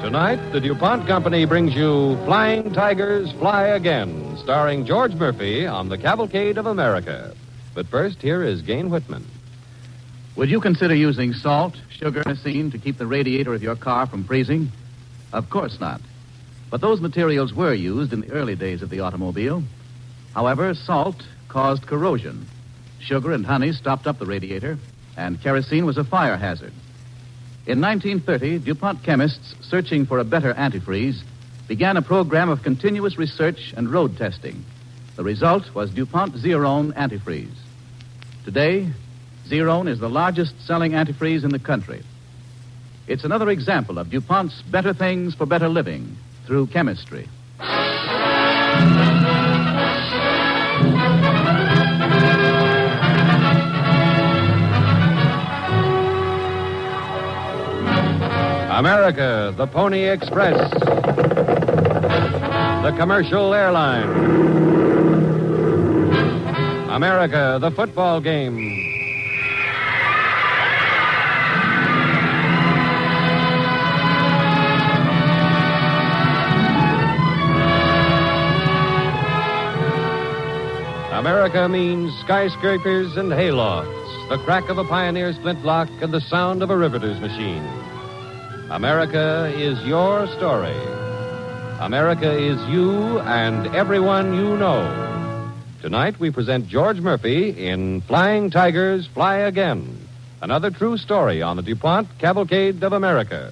Tonight, the DuPont Company brings you Flying Tigers Fly Again, starring George Murphy on the Cavalcade of America. But first, here is Gane Whitman. Would you consider using salt, sugar, and kerosene to keep the radiator of your car from freezing? Of course not. But those materials were used in the early days of the automobile. However, salt caused corrosion. Sugar and honey stopped up the radiator, and kerosene was a fire hazard. In 1930, DuPont chemists, searching for a better antifreeze, began a program of continuous research and road testing. The result was DuPont Zerone antifreeze. Today, Zerone is the largest-selling antifreeze in the country. It's another example of DuPont's better things for better living through chemistry. America, the Pony Express. The commercial airline. America, the football game. America means skyscrapers and haylofts, the crack of a pioneer's flintlock and the sound of a riveter's machine. America is your story. America is you and everyone you know. Tonight we present George Murphy in Flying Tigers Fly Again, another true story on the DuPont Cavalcade of America.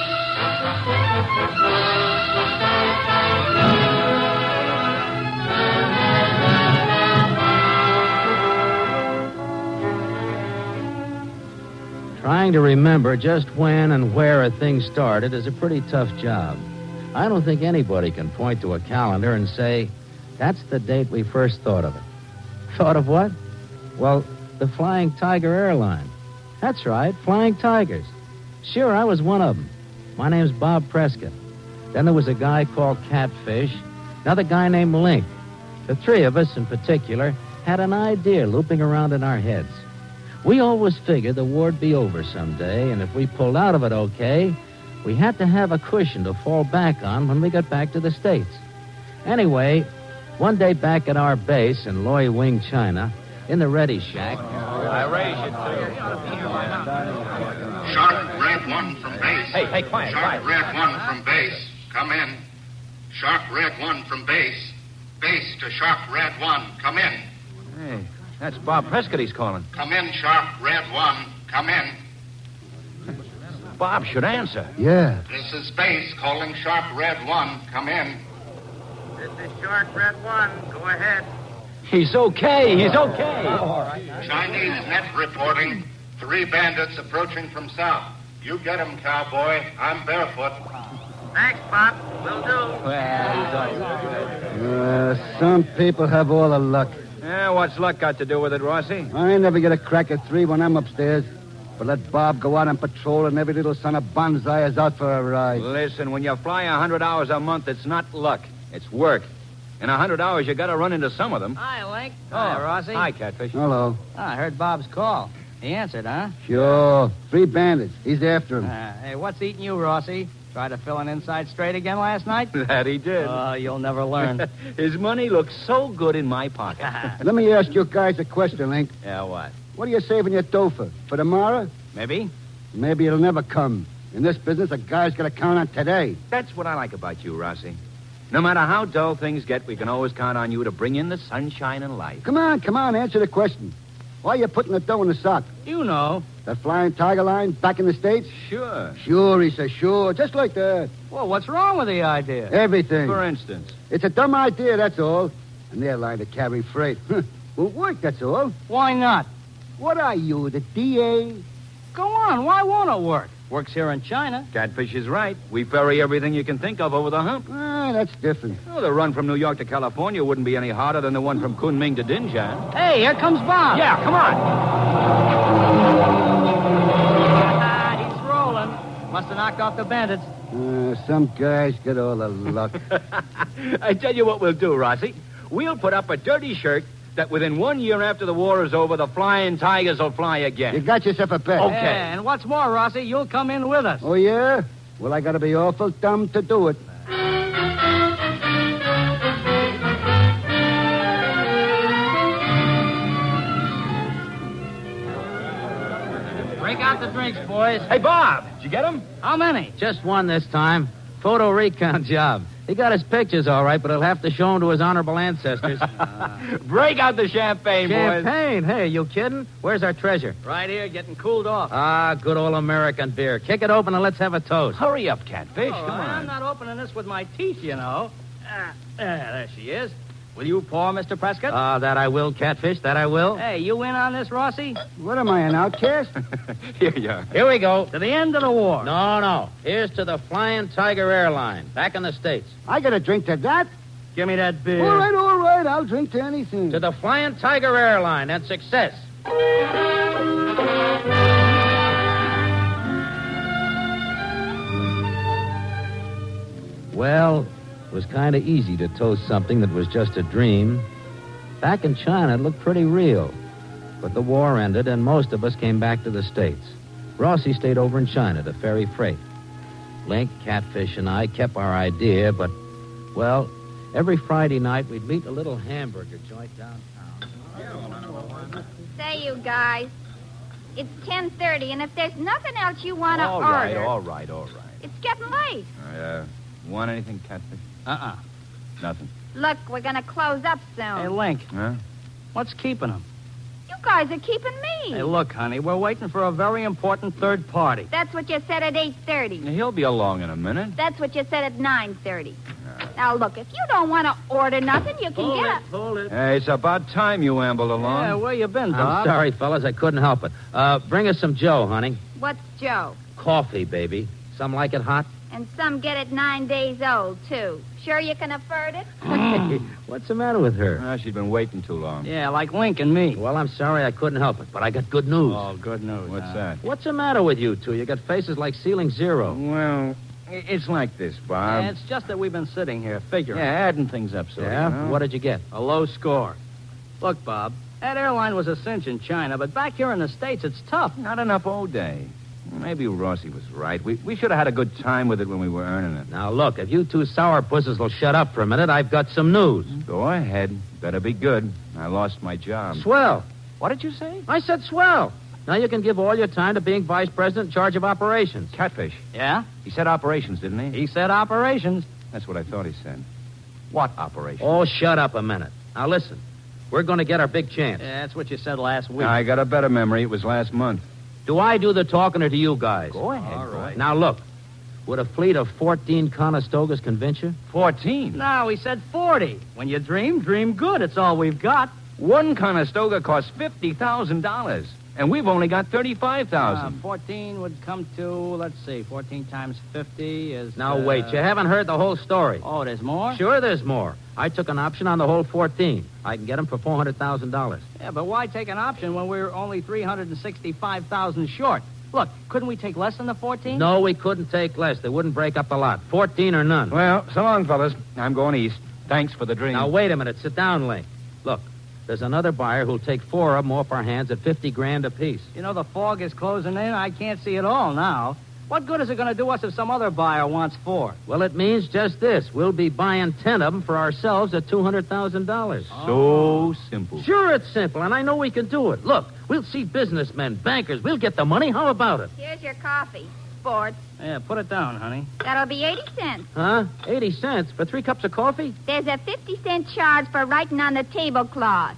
Trying to remember just when and where a thing started is a pretty tough job. I don't think anybody can point to a calendar and say, that's the date we first thought of it. Thought of what? Well, the Flying Tiger Airline. That's right, Flying Tigers. Sure, I was one of them. My name's Bob Prescott. Then there was a guy called Catfish, another guy named Link. The three of us in particular had an idea looping around in our heads. We always figured the war'd be over someday, and if we pulled out of it okay, we had to have a cushion to fall back on when we got back to the States. Anyway, one day back at our base in Loy Wing, China, in the Ready Shack... I raise you, too. Shark Red 1 from base. Hey, quiet, Shark Red 1 from base. Come in. Shark Red 1 from base. Base to Shark Red 1. Come in. Hey, that's Bob Prescott he's calling. Come in, Shark Red 1. Come in. Bob should answer. Yeah. This is base calling Shark Red 1. Come in. This is Shark Red 1. Go ahead. He's okay. Chinese net reporting. 3 bandits approaching from south. You get 'em, cowboy. I'm barefoot. Thanks, Pop. Will do. Some people have all the luck. Yeah, what's luck got to do with it, Rossi? I never get a crack at 3 when I'm upstairs. But let Bob go out on patrol and every little son of bonsai is out for a ride. Listen, when you fly 100 hours a month, it's not luck. It's work. In 100 hours, you got to run into some of them. Hi, Link. Hi, Rossi. Hi, Catfish. Hello. I heard Bob's call. He answered, huh? Sure. 3 bandits. He's after him. Hey, what's eating you, Rossi? Try to fill an inside straight again last night? That he did. You'll never learn. His money looks so good in my pocket. Let me ask you guys a question, Link. Yeah, what? What are you saving your dough for? For tomorrow? Maybe? Maybe it'll never come. In this business, a guy's got to count on today. That's what I like about you, Rossi. No matter how dull things get, we can always count on you to bring in the sunshine and light. Come on, answer the question. Why are you putting the dough in the sock? You know. That Flying Tiger line back in the States? Sure. Sure, he says, sure. Just like that. Well, what's wrong with the idea? Everything. For instance. It's a dumb idea, that's all. An airline to carry freight. Won't work, that's all. Why not? What are you, the DA? Go on, why won't it work? Works here in China. Catfish is right. We ferry everything you can think of over the hump. That's different. Well, the run from New York to California wouldn't be any harder than the one from Kunming to Dinjan. Hey, here comes Bob. Yeah, come on. He's rolling. Must have knocked off the bandits. Some guys get all the luck. I tell you what we'll do, Rossi. We'll put up a dirty shirt that within 1 year after the war is over, the Flying Tigers will fly again. You got yourself a bet. Okay. Yeah, and what's more, Rossi, you'll come in with us. Oh, yeah? Well, I gotta be awful dumb to do it. Break out the drinks, boys. Hey, Bob, did you get him? How many? Just one this time. Photo recon job. He got his pictures all right, but he'll have to show them to his honorable ancestors. Break out the champagne, boys. Champagne? Hey, you kidding? Where's our treasure? Right here, getting cooled off. Ah, good old American beer. Kick it open and let's have a toast. Hurry up, Catfish. Come on. I'm not opening this with my teeth, you know. There she is. Will you pour, Mr. Prescott? Ah, that I will, Catfish, that I will. Hey, you in on this, Rossi? What am I, an outcast? Here you are. Here we go. To the end of the war. No. Here's to the Flying Tiger Airline, back in the States. I gotta drink to that? Give me that beer. All right. I'll drink to anything. To the Flying Tiger Airline and success. Well, it was kind of easy to toast something that was just a dream. Back in China, it looked pretty real. But the war ended, and most of us came back to the States. Rossi stayed over in China to ferry freight. Link, Catfish, and I kept our idea, but, well, every Friday night we'd meet a little hamburger joint downtown. Say, you guys, it's 10:30, and if there's nothing else you want to All order... right. It's getting late. Want anything, Catfish? Nothing. Look, we're going to close up soon. Hey, Link, Huh? what's keeping him? You guys are keeping me. Hey, look, honey, we're waiting for a very important third party. That's what you said at 8:30. He'll be along in a minute. That's what you said at 9:30. Now, look, if you don't want to order nothing, you can get up. Hold it. Hey, it's about time you ambled along. Yeah, where you been, I'm Bob? sorry, fellas, I couldn't help it. Bring us some Joe, honey. What's Joe? Coffee, baby. Some like it hot? And some get it 9 days old, too. Sure you can afford it? Hey, what's the matter with her? She's been waiting too long. Yeah, like Link and me. Well, I'm sorry I couldn't help it, but I got good news. Oh, good news. What's that? What's the matter with you two? You got faces like ceiling zero. Well, it's like this, Bob. Yeah, it's just that we've been sitting here figuring. Yeah, adding things up, so. Yeah? You know? What did you get? A low score. Look, Bob, that airline was a cinch in China, but back here in the States, it's tough. Not enough old day. Maybe Rossi was right. We should have had a good time with it when we were earning it. Now, look, if you two sourpusses will shut up for a minute, I've got some news. Go ahead. Better be good. I lost my job. Swell. What did you say? I said swell. Now you can give all your time to being vice president in charge of operations. Catfish. Yeah? He said operations, didn't he? He said operations. That's what I thought he said. What operation? Oh, shut up a minute. Now, listen. We're going to get our big chance. Yeah, that's what you said last week. I got a better memory. It was last month. Do I do the talking or do you guys? Go ahead. All right. Now, look. Would a fleet of 14 Conestogas convince you? 14. No, he said 40. When you dream good. It's all we've got. One Conestoga costs $50,000, and we've only got $35,000. 14 would come to, let's see, 14 times 50 is... Now, wait. You haven't heard the whole story. Oh, there's more? Sure, there's more. I took an option on the whole 14. I can get them for $400,000. Yeah, but why take an option when we're only $365,000 short? Look, couldn't we take less than the 14? No, we couldn't take less. They wouldn't break up the lot. 14 or none. Well, so long, fellas. I'm going east. Thanks for the dream. Now, wait a minute. Sit down, Link. Look, there's another buyer who'll take 4 of them off our hands at $50,000 apiece. You know, the fog is closing in. I can't see it all now. What good is it going to do us if some other buyer wants 4? Well, it means just this. We'll be buying 10 of them for ourselves at $200,000. So simple. Sure, it's simple, and I know we can do it. Look, we'll see businessmen, bankers. We'll get the money. How about it? Here's your coffee. Sports. Yeah, put it down, honey. That'll be 80 cents. Huh? 80 cents for 3 cups of coffee? There's a 50-cent charge for writing on the tablecloth.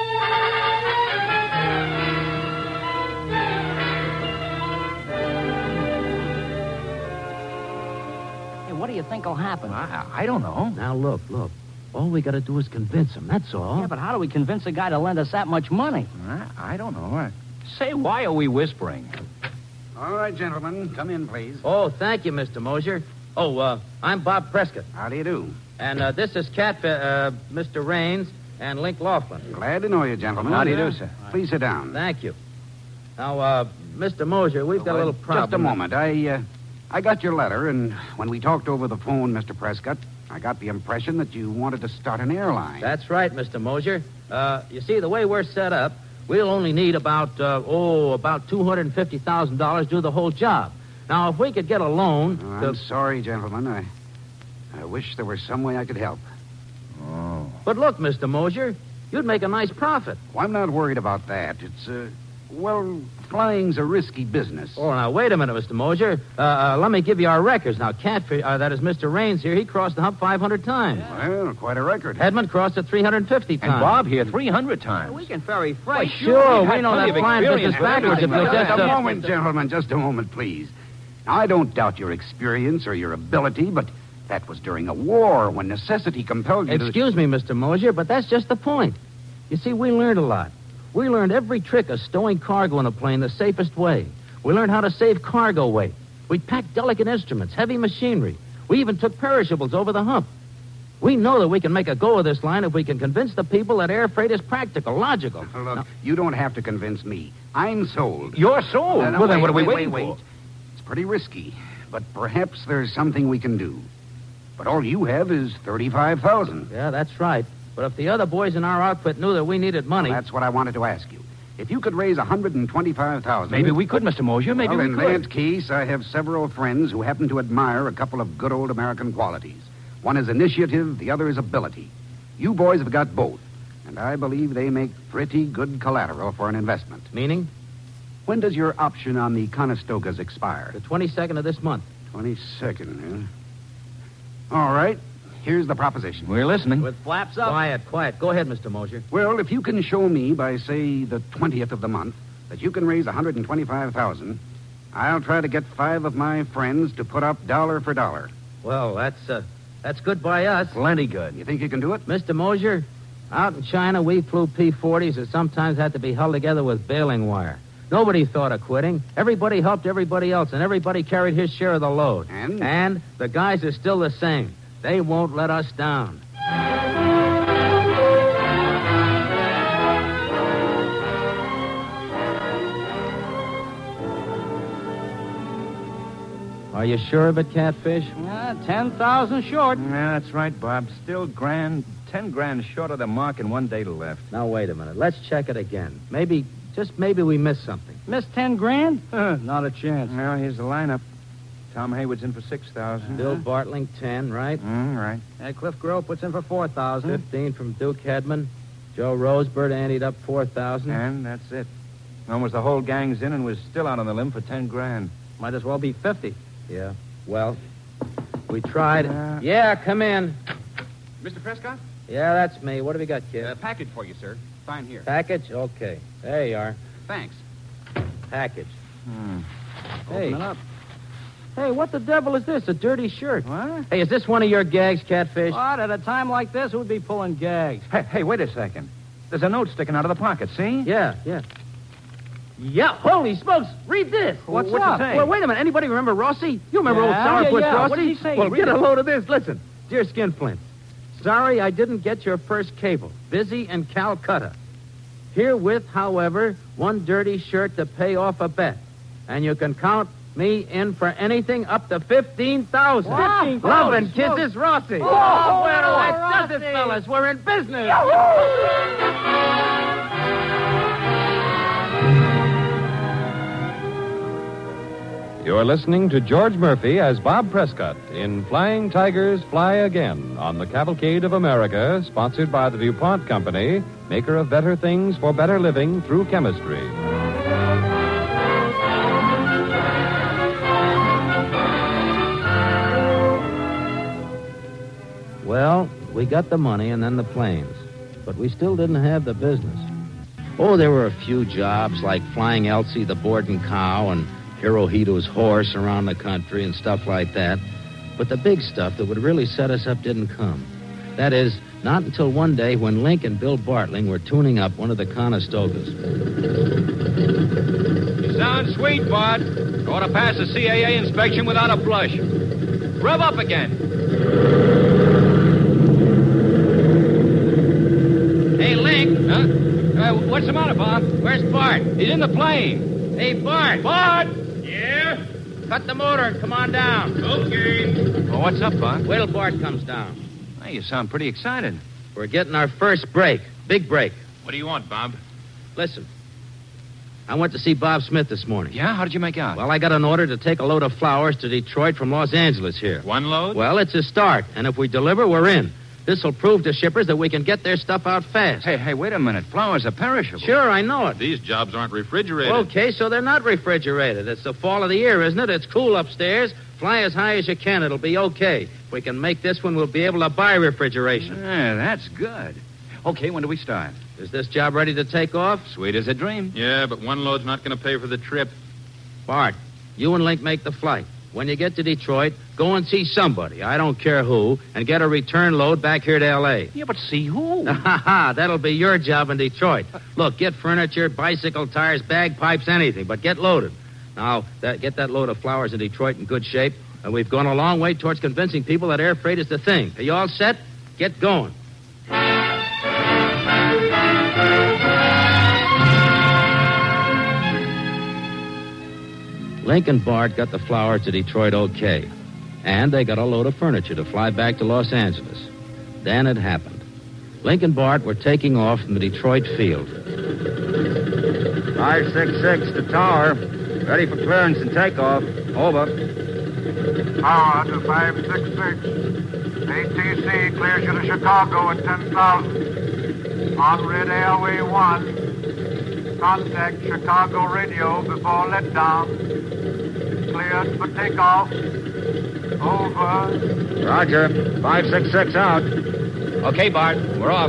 What do you think will happen? I don't know. Now, look. All we got to do is convince him. That's all. Yeah, but how do we convince a guy to lend us that much money? I don't know. Say, why are we whispering? All right, gentlemen, come in, please. Oh, thank you, Mr. Mosier. Oh, I'm Bob Prescott. How do you do? And this is Mr. Raines and Link Laughlin. Glad to know you, gentlemen. How do you do, sir? Please sit down. Thank you. Now, Mr. Mosier, we've got a little problem. Just a moment. I got your letter, and when we talked over the phone, Mr. Prescott, I got the impression that you wanted to start an airline. That's right, Mr. Mosier. You see, the way we're set up, we'll only need about $250,000 to do the whole job. Now, if we could get a loan... I'm sorry, gentlemen. I wish there were some way I could help. Oh. But look, Mr. Mosier, you'd make a nice profit. Well, I'm not worried about that. It's, flying's a risky business. Oh, now, wait a minute, Mr. Mosier. Let me give you our records. Now, Catfish, that is Mr. Raines here, he crossed the hump 500 times. Well, quite a record. Edmund crossed it 350 times. And Bob here 300 times. We can ferry Why, freight. sure, We've we had know plenty that of flying business experience backwards if you'll Just just... a moment, gentlemen. Just a moment, please. Now, I don't doubt your experience or your ability, but that was during a war when necessity compelled you to... Excuse me, Mr. Mosier, but that's just the point. You see, we learned a lot. We learned every trick of stowing cargo in a plane the safest way. We learned how to save cargo weight. We packed delicate instruments, heavy machinery. We even took perishables over the hump. We know that we can make a go of this line if we can convince the people that air freight is practical, logical. Look, Now, you don't have to convince me. I'm sold. You're sold. No, Well, then wait, what are we wait, waiting wait. for? It's pretty risky, but perhaps there's something we can do. But all you have is $35,000. yeah, that's right. But if the other boys in our outfit knew that we needed money... Well, that's what I wanted to ask you. If you could raise $125,000... Maybe we could, Mr. Mosier. Maybe well, we in could. that case, I have several friends who happen to admire a couple of good old American qualities. One is initiative, the other is ability. You boys have got both, and I believe they make pretty good collateral for an investment. Meaning? When does your option on the Conestogas expire? The 22nd of this month. 22nd, huh? All right. Here's the proposition. We're listening. With flaps up. Quiet. Go ahead, Mr. Mosier. Well, if you can show me by, say, the 20th of the month that you can raise $125,000, I'll try to get 5 of my friends to put up dollar for dollar. Well, that's good by us. Plenty good. You think you can do it? Mr. Mosier, out in China, we flew P-40s that sometimes had to be held together with baling wire. Nobody thought of quitting. Everybody helped everybody else, and everybody carried his share of the load. And the guys are still the same. They won't let us down. Are you sure of it, Catfish? 10,000 short. Yeah, that's right, Bob. Still 10 grand short of the mark and 1 day left. Now, wait a minute. Let's check it again. Maybe we missed something. Missed 10 grand? Not a chance. Well, here's the lineup. Tom Haywood's in for 6,000. Bill Bartling, 10, right? Right. Cliff Grove puts in for 4,000. 15 from Duke Hedman. Joe Rosebird anteed up 4,000. And that's it. Almost the whole gang's in and was still out on the limb for 10 grand. Might as well be 50. Yeah. Well, we tried. Yeah, come in. Mr. Prescott? Yeah, that's me. What have you got, kid? Package for you, sir. Fine here. Package? Okay. There you are. Thanks. Package. Hey. Open it up. Hey, what the devil is this? A dirty shirt. What? Hey, is this one of your gags, Catfish? What? At a time like this, who'd be pulling gags? Hey, wait a second. There's a note sticking out of the pocket, see? Yeah. Yeah, holy smokes. Read this. What's What's up? it say? Well, wait a minute. Anybody remember Rossi? You remember old Sourpuss yeah. Rossi? What did he say? Well, Read get a it. load of this. Listen. Dear Skinflint, sorry I didn't get your first cable. Busy in Calcutta. Herewith, however, one dirty shirt to pay off a bet. And you can count me in for anything up to 15,000. Wow. 15,000. Love and kisses, Rossi. Oh, well, that does it, Rossi. fellas. We're in business. You're listening to George Murphy as Bob Prescott in Flying Tigers Fly Again on the Cavalcade of America, sponsored by the DuPont Company, maker of better things for better living through chemistry. Well, we got the money and then the planes, but we still didn't have the business. Oh, there were a few jobs like flying Elsie the Borden cow and Hirohito's horse around the country and stuff like that. But the big stuff that would really set us up didn't come. That is, not until one day when Link and Bill Bartling were tuning up one of the Conestogas. You sound sweet, Bud. Ought to pass the CAA inspection without a blush. Rev up again. Hey, Link! Huh? What's the matter, Bob? Where's Bart? He's in the plane. Hey, Bart! Bud! Yeah? Cut the motor and come on down. Okay. Well, what's up, Bud? Wait till Bart comes down. Hey, you sound pretty excited. We're getting our first break. Big break. What do you want, Bob? Listen. I went to see Bob Smith this morning. Yeah? How did you make out? Well, I got an order to take a load of flowers to Detroit from Los Angeles here. One load? Well, it's a start, and if we deliver, we're in. This'll prove to shippers that we can get their stuff out fast. Hey, wait a minute. Flowers are perishable. Sure, I know it. These jobs aren't refrigerated. Okay, so they're not refrigerated. It's the fall of the year, isn't it? It's cool upstairs. Fly as high as you can. It'll be okay. If we can make this one, we'll be able to buy refrigeration. Yeah, that's good. Okay, when do we start? Is this job ready to take off? Sweet as a dream. Yeah, but one load's not going to pay for the trip. Bart, you and Link make the flight. When you get to Detroit, go and see somebody, I don't care who, and get a return load back here to L.A. Yeah, but see who? That'll be your job in Detroit. Look, get furniture, bicycle tires, bagpipes, anything, but get loaded. Now, get that load of flowers in Detroit in good shape, and we've gone a long way towards convincing people that air freight is the thing. Are you all set? Get going. Link and Bart got the flowers to Detroit okay. And they got a load of furniture to fly back to Los Angeles. Then it happened. Link and Bart were taking off from the Detroit field. 566 to tower. Ready for clearance and takeoff. Over. Tower to 566. ATC clears you to Chicago at 10,000. On Red Airway 1. Contact Chicago radio before letdown. Cleared for takeoff. Over. Roger. 566 out. Okay, Bart. We're off.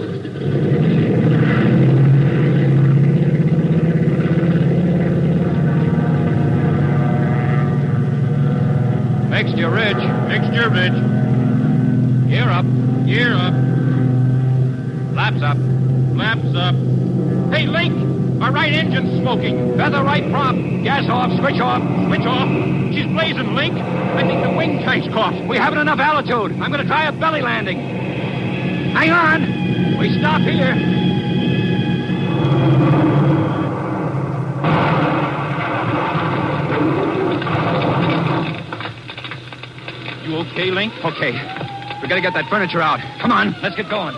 Mixture ridge. Gear up. Flaps up. Hey, Link! Our right engine's smoking. Feather right prop. Gas off. Switch off. She's blazing, Link. I think the wing tights caught. We haven't enough altitude. I'm going to try a belly landing. Hang on. We stop here. You okay, Link? Okay. We gotta get that furniture out. Come on, let's get going.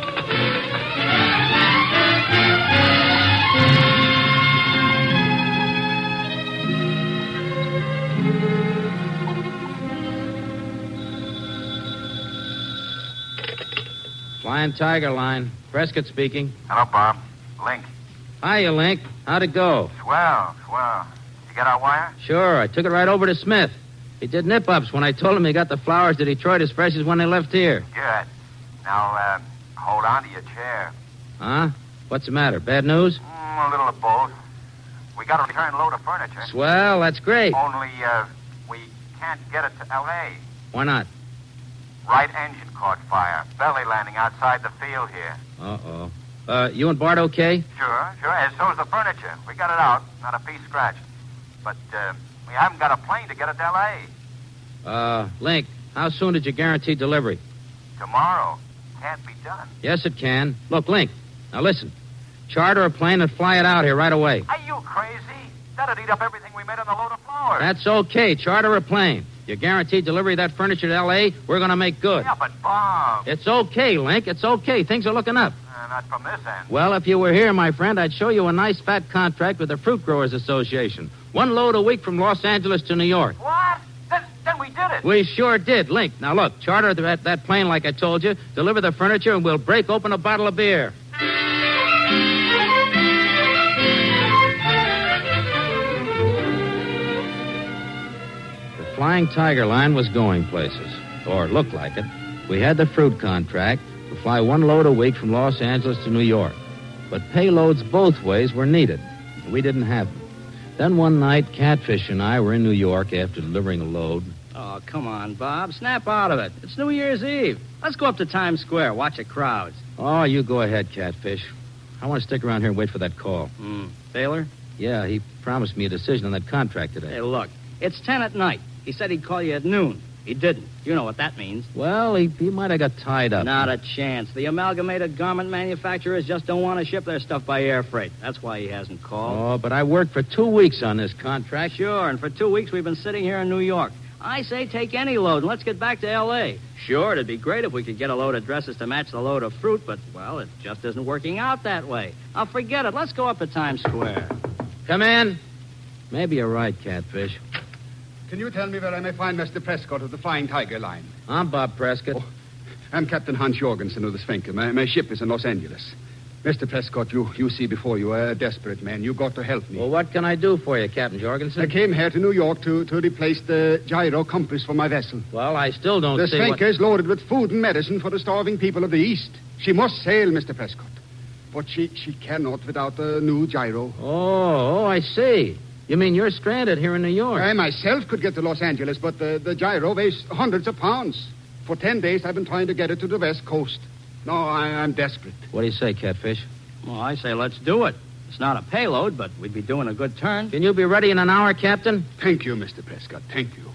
Flying Tiger Line. Prescott speaking. Hello, Bob. Link. Hiya, Link. How'd it go? Swell. You get our wire? Sure, I took it right over to Smith. He did nip-ups when I told him he got the flowers to Detroit as fresh as when they left here. Good. Now, hold on to your chair. Huh? What's the matter? Bad news? A little of both. We got a return load of furniture. Swell, that's great. Only, we can't get it to L.A. Why not? Right engine caught fire. Belly landing outside the field here. Uh-oh. You and Bart okay? Sure. And so's the furniture. We got it out. Not a piece scratched. But, we haven't got a plane to get it to L.A. Link, how soon did you guarantee delivery? Tomorrow. Can't be done. Yes, it can. Look, Link, now listen. Charter a plane and fly it out here right away. Are you crazy? That'd eat up everything we made on the load of flowers. That's okay. Charter a plane. You guarantee delivery of that furniture to L.A., we're going to make good. Yeah, but Bob... It's okay, Link. It's okay. Things are looking up. Not from this end. Well, if you were here, my friend, I'd show you a nice fat contract with the Fruit Growers Association. 1 load a week from Los Angeles to New York. What? Then we did it. We sure did, Link. Now, look, charter that plane like I told you, deliver the furniture, and we'll break open a bottle of beer. The Flying Tiger Line was going places, or looked like it. We had the fruit contract to fly 1 load a week from Los Angeles to New York. But payloads both ways were needed. We didn't have them. Then one night, Catfish and I were in New York after delivering a load. Oh, come on, Bob. Snap out of it. It's New Year's Eve. Let's go up to Times Square. Watch the crowds. Oh, you go ahead, Catfish. I want to stick around here and wait for that call. Taylor? Yeah, he promised me a decision on that contract today. Hey, look. It's 10 at night. He said he'd call you at noon. He didn't. You know what that means. Well, he might have got tied up. Not a chance. The amalgamated garment manufacturers just don't want to ship their stuff by air freight. That's why he hasn't called. Oh, but I worked for 2 weeks on this contract. Sure, and for 2 weeks we've been sitting here in New York. I say take any load and let's get back to L.A. Sure, it'd be great if we could get a load of dresses to match the load of fruit, but, well, it just isn't working out that way. Now, forget it. Let's go up to Times Square. Come in. Maybe you're right, Catfish. Can you tell me where I may find Mr. Prescott of the Flying Tiger line? I'm Bob Prescott. Oh, I'm Captain Hans Jorgensen of the Svenke. My ship is in Los Angeles. Mr. Prescott, you see before you a desperate man. You got to help me. Well, what can I do for you, Captain Jorgensen? I came here to New York to replace the gyro compass for my vessel. Well, I still don't the see Svenke is loaded with food and medicine for the starving people of the East. She must sail, Mr. Prescott. But she cannot without a new gyro. Oh, I see. You mean you're stranded here in New York? I myself could get to Los Angeles, but the gyro weighs hundreds of pounds. For 10 days, I've been trying to get it to the West Coast. No, I'm desperate. What do you say, Catfish? Well, I say let's do it. It's not a payload, but we'd be doing a good turn. Can you be ready in an hour, Captain? Thank you, Mr. Prescott. Thank you.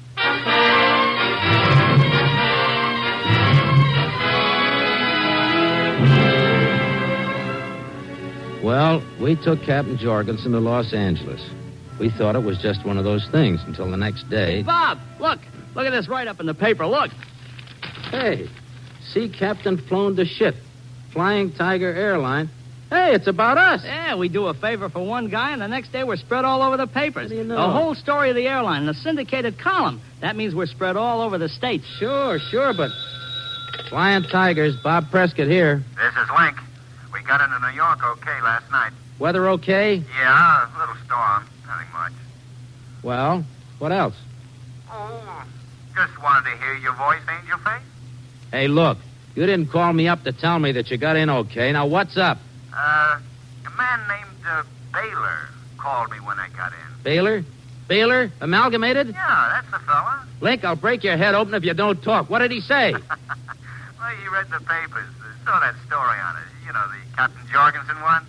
Well, we took Captain Jorgensen to Los Angeles. We thought it was just one of those things until the next day. Bob, look. Look at this write-up in the paper. Look. Hey, sea captain flown the ship. Flying Tiger Airline. Hey, it's about us. Yeah, we do a favor for one guy, and the next day we're spread all over the papers. What do you know? The whole story of the airline, the syndicated column. That means we're spread all over the states. Sure, but... Flying Tigers, Bob Prescott here. This is Link. We got into New York okay last night. Weather okay? Yeah, a little storm. Nothing much. Well, what else? Oh, just wanted to hear your voice, Angel Face. Hey, look, you didn't call me up to tell me that you got in okay. Now, what's up? A man named Baylor called me when I got in. Baylor? Baylor? Amalgamated? Yeah, that's the fella. Link, I'll break your head open if you don't talk. What did he say? Well, he read the papers. Saw that story on it. You know, the Captain Jorgensen one.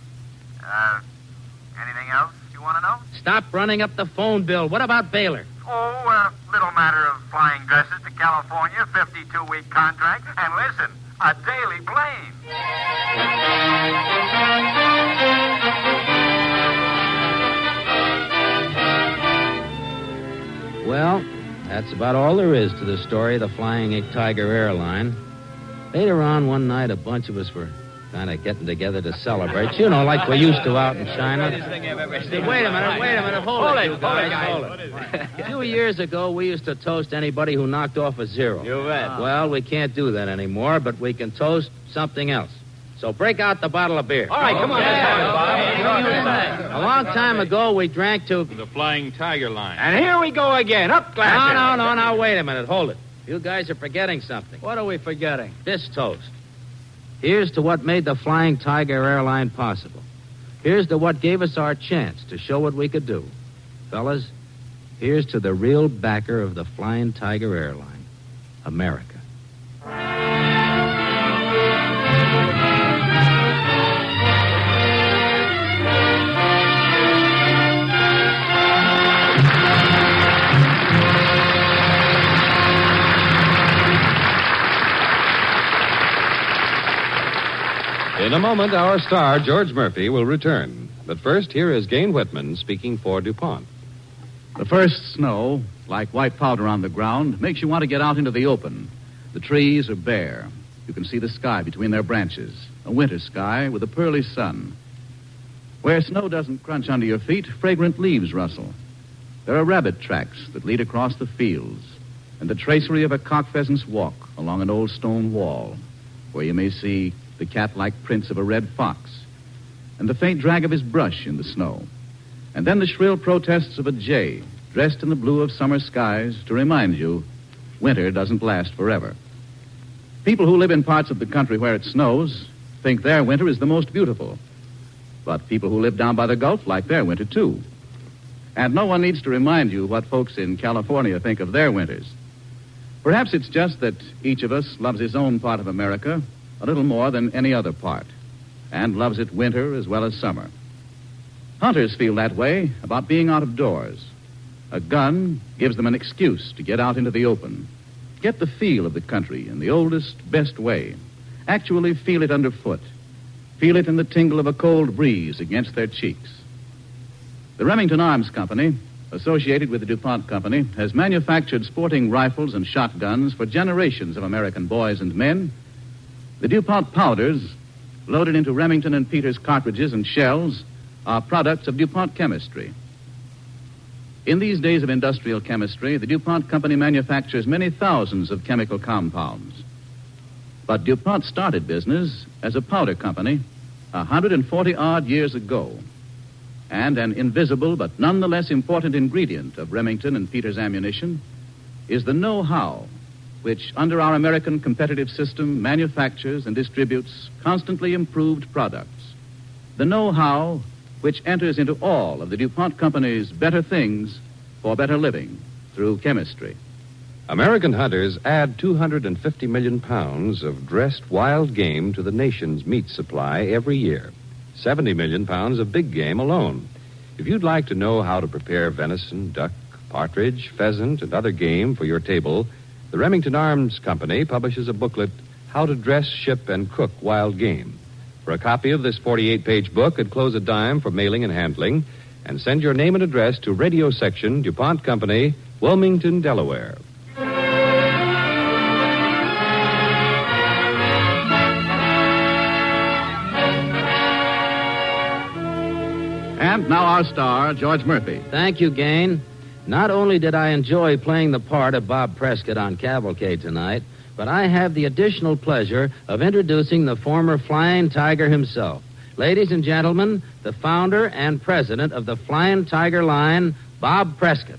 Anything else you want to know? Stop running up the phone bill. What about Baylor? Oh, a little matter of flying dresses to California, 52-week contract, and listen, a daily plane. Well, that's about all there is to the story of the Flying Tiger Airline. Later on one night, a bunch of us were kind of getting together to celebrate. You know, like we used to out in China. Wait a minute. Hold it, you guys. A few years ago, we used to toast anybody who knocked off a zero. You bet. Well, we can't do that anymore, but we can toast something else. So break out the bottle of beer. All right, come on. A long time ago, we drank to... The Flying Tiger line. And here we go again. Up glasses. No, wait a minute. Hold it. You guys are forgetting something. What are we forgetting? This toast. Here's to what made the Flying Tiger Airline possible. Here's to what gave us our chance to show what we could do. Fellas, here's to the real backer of the Flying Tiger Airline, America. In a moment, our star, George Murphy, will return. But first, here is Gane Whitman speaking for DuPont. The first snow, like white powder on the ground, makes you want to get out into the open. The trees are bare. You can see the sky between their branches, a winter sky with a pearly sun. Where snow doesn't crunch under your feet, fragrant leaves rustle. There are rabbit tracks that lead across the fields, and the tracery of a cock pheasant's walk along an old stone wall, where you may see the cat-like prints of a red fox, and the faint drag of his brush in the snow, and then the shrill protests of a jay dressed in the blue of summer skies to remind you winter doesn't last forever. People who live in parts of the country where it snows think their winter is the most beautiful, but people who live down by the Gulf like their winter, too. And no one needs to remind you what folks in California think of their winters. Perhaps it's just that each of us loves his own part of America a little more than any other part, and loves it winter as well as summer. Hunters feel that way about being out of doors. A gun gives them an excuse to get out into the open, get the feel of the country in the oldest, best way, actually feel it underfoot, feel it in the tingle of a cold breeze against their cheeks. The Remington Arms Company, associated with the DuPont Company, has manufactured sporting rifles and shotguns for generations of American boys and men. The DuPont powders, loaded into Remington and Peters cartridges and shells, are products of DuPont chemistry. In these days of industrial chemistry, the DuPont Company manufactures many thousands of chemical compounds. But DuPont started business as a powder company 140-odd years ago. And an invisible but nonetheless important ingredient of Remington and Peters ammunition is the know-how which, under our American competitive system, manufactures and distributes constantly improved products. The know-how which enters into all of the DuPont Company's better things for better living through chemistry. American hunters add 250 million pounds of dressed wild game to the nation's meat supply every year. 70 million pounds of big game alone. If you'd like to know how to prepare venison, duck, partridge, pheasant, and other game for your table, the Remington Arms Company publishes a booklet, How to Dress, Ship, and Cook Wild Game. For a copy of this 48-page book, enclose a dime for mailing and handling, and send your name and address to Radio Section, DuPont Company, Wilmington, Delaware. And now our star, George Murphy. Thank you, Gain. Not only did I enjoy playing the part of Bob Prescott on Cavalcade tonight, but I have the additional pleasure of introducing the former Flying Tiger himself. Ladies and gentlemen, the founder and president of the Flying Tiger line, Bob Prescott.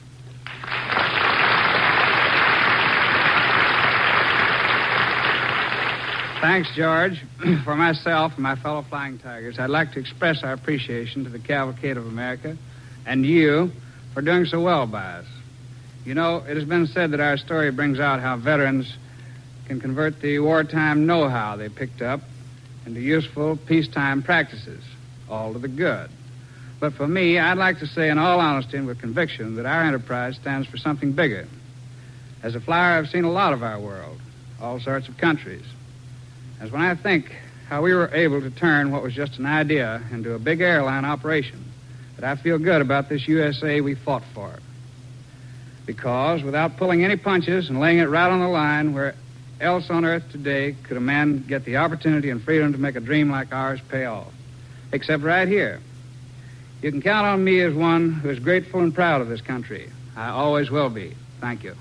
Thanks, George. For myself and my fellow Flying Tigers, I'd like to express our appreciation to the Cavalcade of America and you for doing so well by us. You know, it has been said that our story brings out how veterans can convert the wartime know-how they picked up into useful peacetime practices, all to the good. But for me, I'd like to say in all honesty and with conviction that our enterprise stands for something bigger. As a flyer, I've seen a lot of our world, all sorts of countries. As when I think how we were able to turn what was just an idea into a big airline operation, that I feel good about this USA we fought for. Because without pulling any punches and laying it right on the line, where else on earth today could a man get the opportunity and freedom to make a dream like ours pay off? Except right here. You can count on me as one who is grateful and proud of this country. I always will be. Thank you.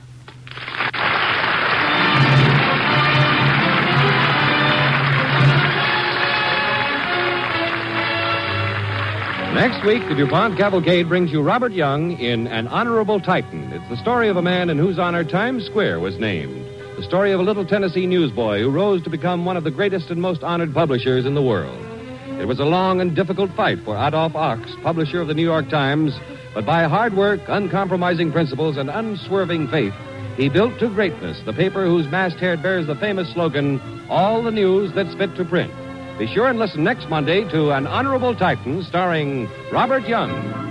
Next week, the DuPont Cavalcade brings you Robert Young in An Honorable Titan. It's the story of a man in whose honor Times Square was named. The story of a little Tennessee newsboy who rose to become one of the greatest and most honored publishers in the world. It was a long and difficult fight for Adolph Ochs, publisher of the New York Times, but by hard work, uncompromising principles, and unswerving faith, he built to greatness the paper whose masthead bears the famous slogan, All the News That's Fit to Print. Be sure and listen next Monday to An Honorable Titan, starring Robert Young.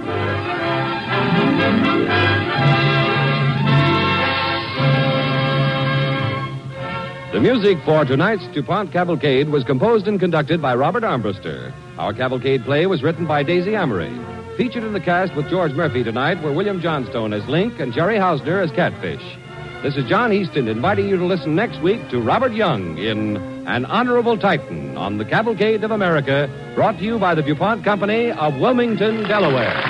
The music for tonight's DuPont Cavalcade was composed and conducted by Robert Armbruster. Our cavalcade play was written by Daisy Amory. Featured in the cast with George Murphy tonight were William Johnstone as Link and Jerry Hausner as Catfish. This is John Easton inviting you to listen next week to Robert Young in An Honorable Titan on the Cavalcade of America, brought to you by the DuPont Company of Wilmington, Delaware.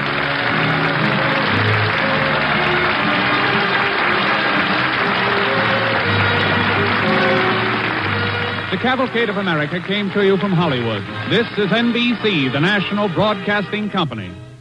The Cavalcade of America came to you from Hollywood. This is NBC, the national broadcasting company.